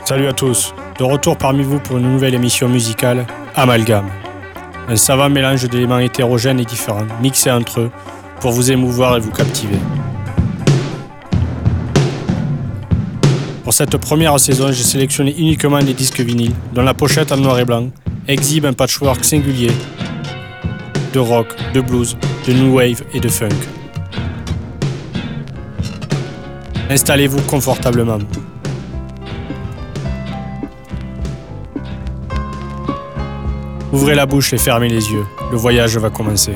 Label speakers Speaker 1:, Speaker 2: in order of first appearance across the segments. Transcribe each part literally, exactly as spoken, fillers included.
Speaker 1: Salut à tous, de retour parmi vous pour une nouvelle émission musicale, Amalgame. Un savant mélange d'éléments hétérogènes et différents, mixés entre eux, pour vous émouvoir et vous captiver. Pour cette première saison, j'ai sélectionné uniquement des disques vinyles, dont la pochette en noir et blanc exhibe un patchwork singulier de rock, de blues, de new wave et de funk. Installez-vous confortablement. Ouvrez la bouche et fermez les yeux. Le voyage va commencer.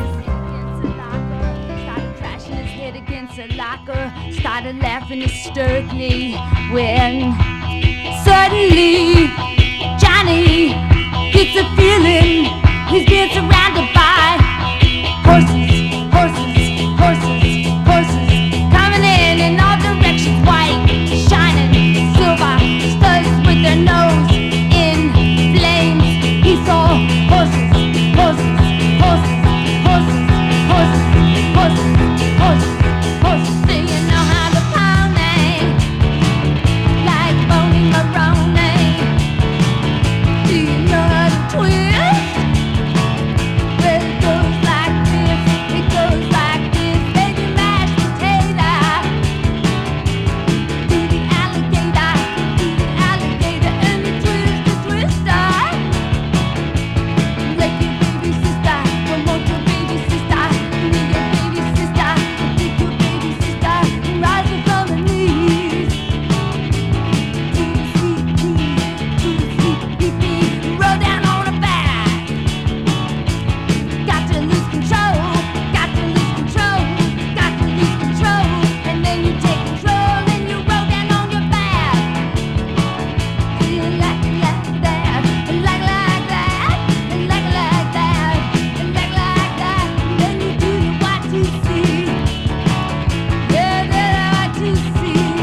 Speaker 2: Started laughing hysterically when suddenly Johnny gets a feeling he's being surrounded by horses, horses, horses, horses coming in in all directions, white, shining, silver, studs with their nose in flames. He saw horses, horses, horses, horses, horses, horses, horses, horses. Do you know how to pony? Like Boney Maroney. Do you know how to twist? Well, it goes like this, it goes like this. Baby mashed potato. Do the alligator, do the alligator, and the twist, the twister. Like your baby sister, one more your baby sister. You need your baby sister, take your baby sister, and rise up from the knees. To the sweet pea, to the sweet pea pea, roll down on her back. Got to lose control, got to lose control, got to lose control, and then you take control and you roll down on your back. You like it like that, and like it like that, and like it like that, and like it like that, and then you do the Y two C. Yeah, the Y two C.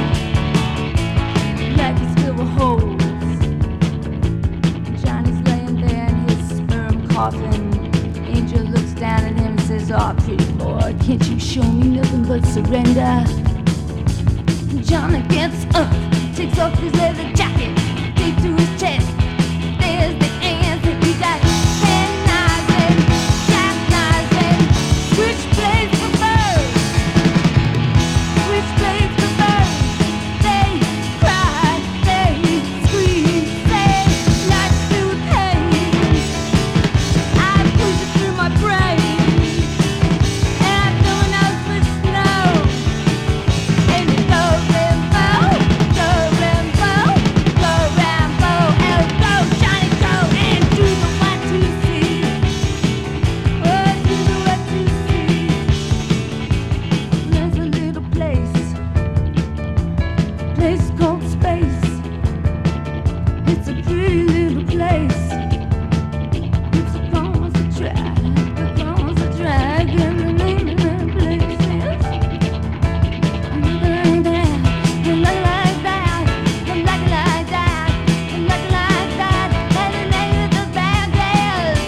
Speaker 2: Like it's filled with holes. Johnny's laying there in his sperm coffin. Angel looks down at him and says, "Oh, pretty boy, can't you show me nothing but surrender?" Johnny gets up, takes off his leather jacket, takes to his chest. There's the answer. He got pen knives and jackknives and switchblades for birds. Switchblades for birds. They cry, they scream, they not feel pain. I push it through my brain, and I'm filling out with snow. And it goes Rambo, go Rambo, go Rambo, and go Johnny go and do the one two three. Oh, do the one two three. There's a little place, place called space. It's a pretty little place. It's a constant drag, a constant drag, and the name of that place is. Like that, and like like that, and like like that, and like like that, and the name of the band is.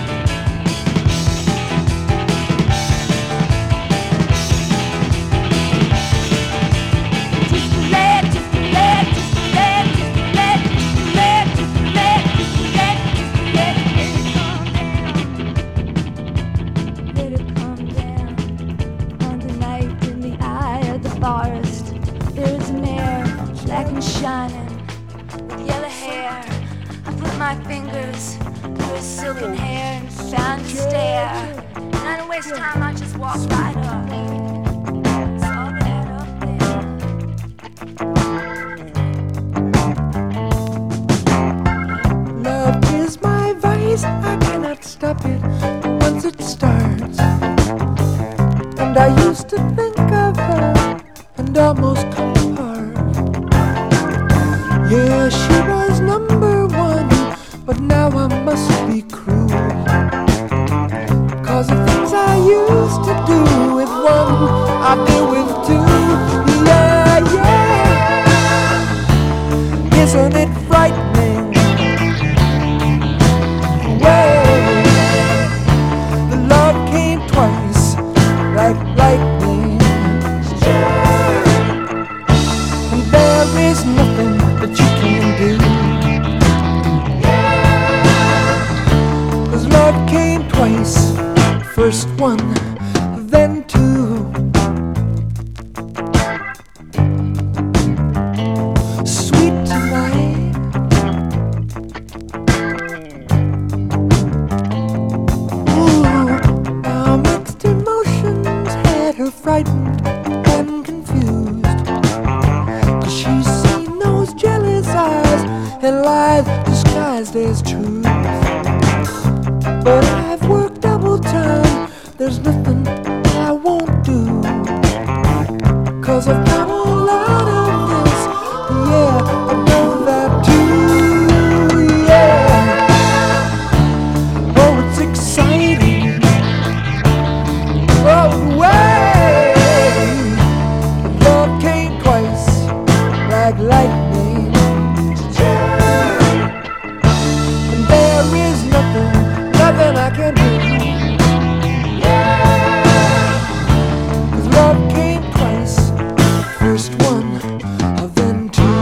Speaker 2: Just a leg, just a leg, just a leg, just a leg, just a leg, just a leg, just a leg, just a leg. Let it calm down. On the night in the eye of the forest, there is a mare, black and shining, with yellow hair. I put my fingers through her silken hair and found a stare. And I don't waste time, I just walk right up. It's all that up there.
Speaker 3: Love is my vice, I cannot stop it once it starts. And I used to think of her and almost come apart. Yeah, she was number one, but now I must be cruel. Cause the things I used to do with one, I do with two. Yeah, yeah. Isn't it frightening? Well, the love came twice, like lightning. And there is nothing that you can do. frightened and confused, 'cause she's seen those jealous eyes and lies disguised as truth. But I've worked double time, there's nothing I won't do, 'cause I've done a lot of this, yeah, I know that too, yeah. Oh, it's exciting, oh, the way love came twice, like lightning, and there is nothing, nothing I can do. Love came twice, first one, then two.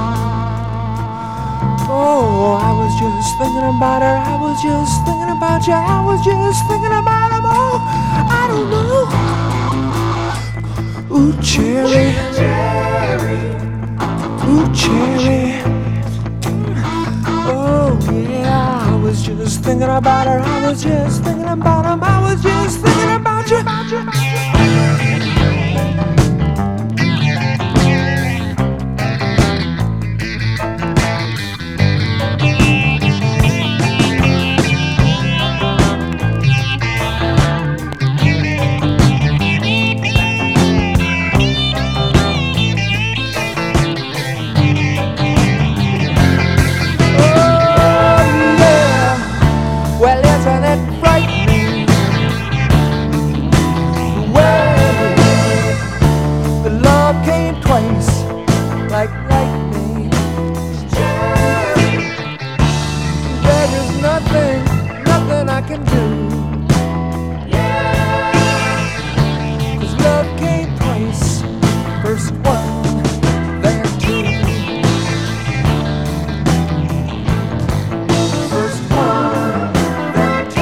Speaker 3: Oh, I was just thinking about her, I was just thinking about you, I was just thinking about them all. I don't know. Ooh, cherry, ooh, cherry. Oh, yeah, I was just thinking about her, I was just thinking about him, I was just thinking about you. Like lightning, there is nothing, nothing I can do, 'cause love came twice, first one, then two, first one, then two.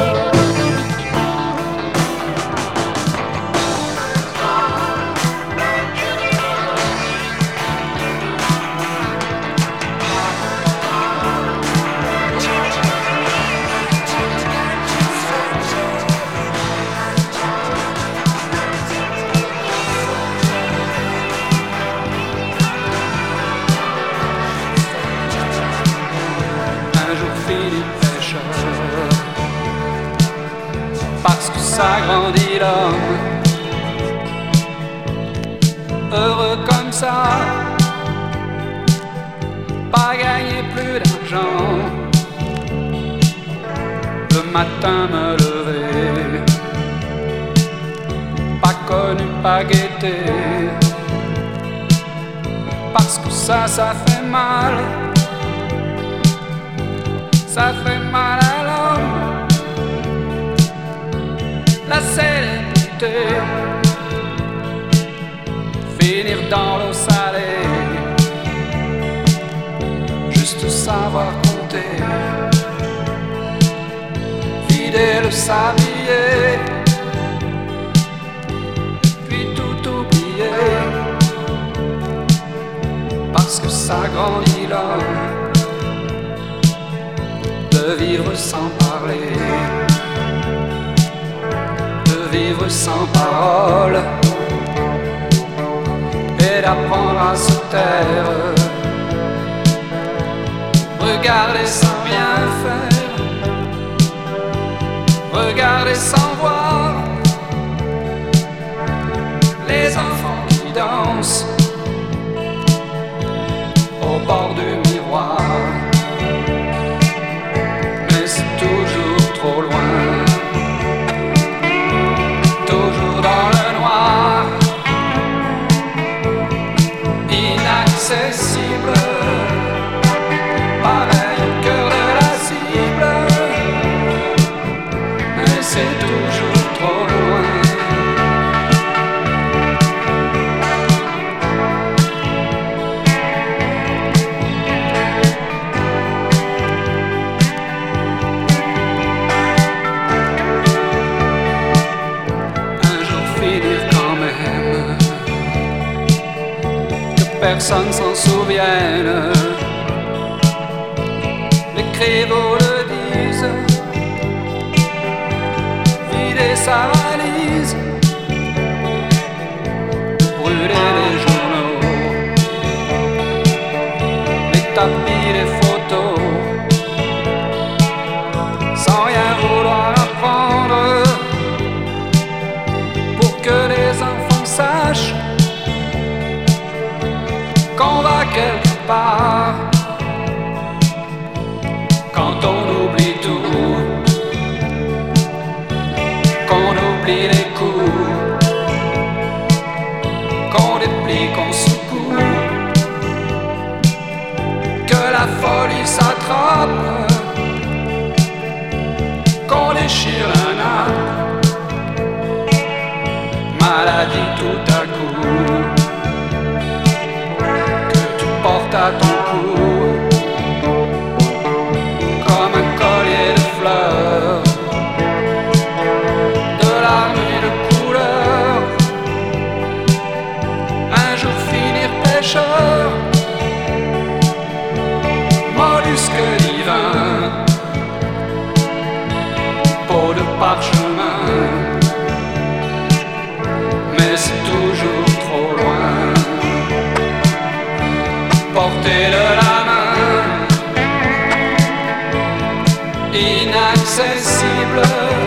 Speaker 4: Parce que ça grandit l'homme, heureux comme ça, pas gagner plus d'argent, le matin me lever, pas connu, pas guetté, parce que ça, ça fait mal, ça fait mal à l'homme. La célébrité, finir dans l'eau salée, juste savoir compter, vider le sablier, puis tout oublier, parce que ça grandit l'homme, de vivre sans parler, vivre sans parole et d'apprendre à se taire, regarder sans rien faire, regarder sans voir les enfants qui dansent au bord du miroir, mais c'est toujours trop loin, dans le noir, inaccessible, pareil au cœur de la cible, mais c'est toujours trop loin. Personne s'en souvienne, les créveaux le disent, vider sa valise la folie s'attrape, qu'on déchire la nappe, maladie tout à coup, que tu portes à ton cou, comme un collier de fleurs, de larmes et de couleurs, un jour finir pêcheur, mollusque divin, peau de parchemin, mais c'est toujours trop loin. Portée de la main, inaccessible,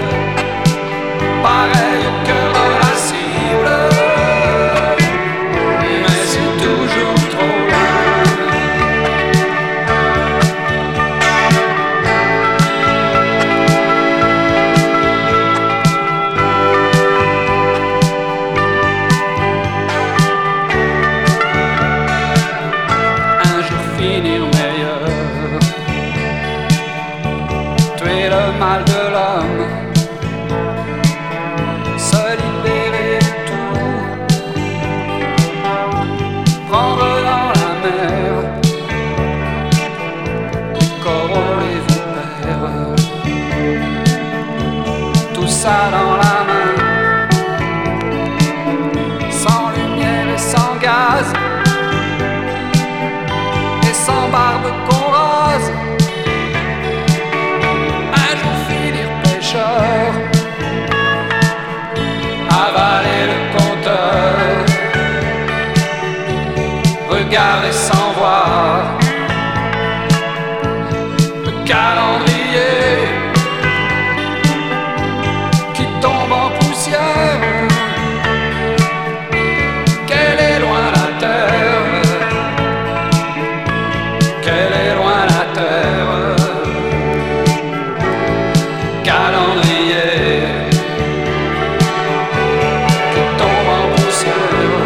Speaker 4: pareil au cœur de la cible, mais c'est toujours trop loin. Finir meilleur, tuer le mal de l'homme, se libérer de tout, prendre dans la mer les coraux, les vipères, tout ça dans la main, sans lumière et sans gaz, sans barbe qu'on rase, un jour finir pêcheur, avaler le compteur, regarder sans voir, le calendrier qui tombe en poussière, qu'elle est loin la terre, qu'elle est loin la terre, calendrier qui tombe en poussière,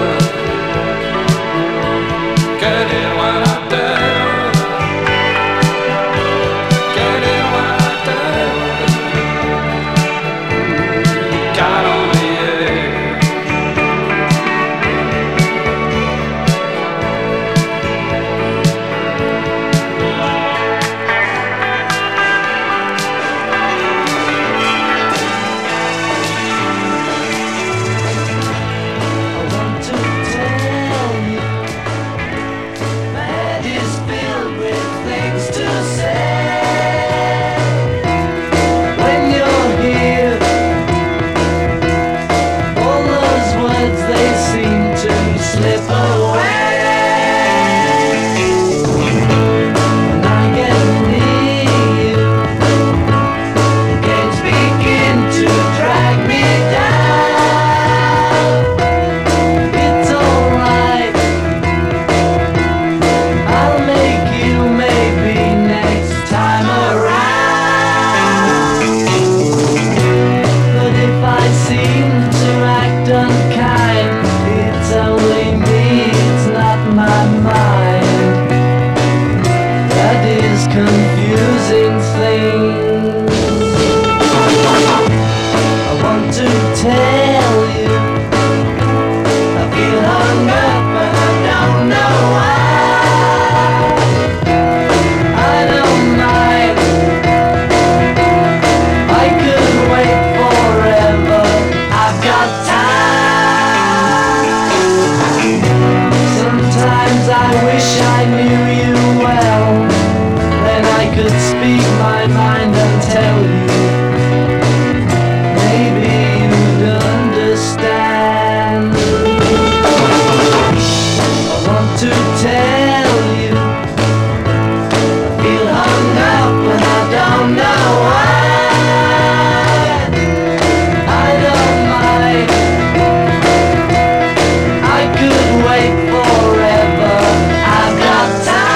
Speaker 4: qu'elle est loin la terre, qu'elle est loin la terre, calendrier.
Speaker 3: Wait forever, I've got time.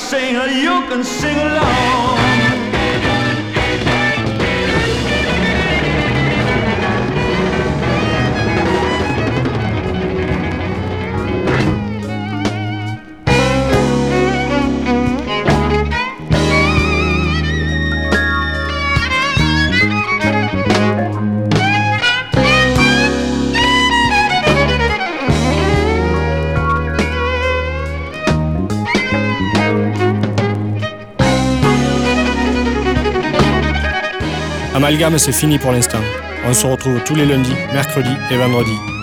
Speaker 5: sing, you can sing along.
Speaker 1: Amalgame, c'est fini pour l'instant. On se retrouve tous les lundis, mercredis et vendredis.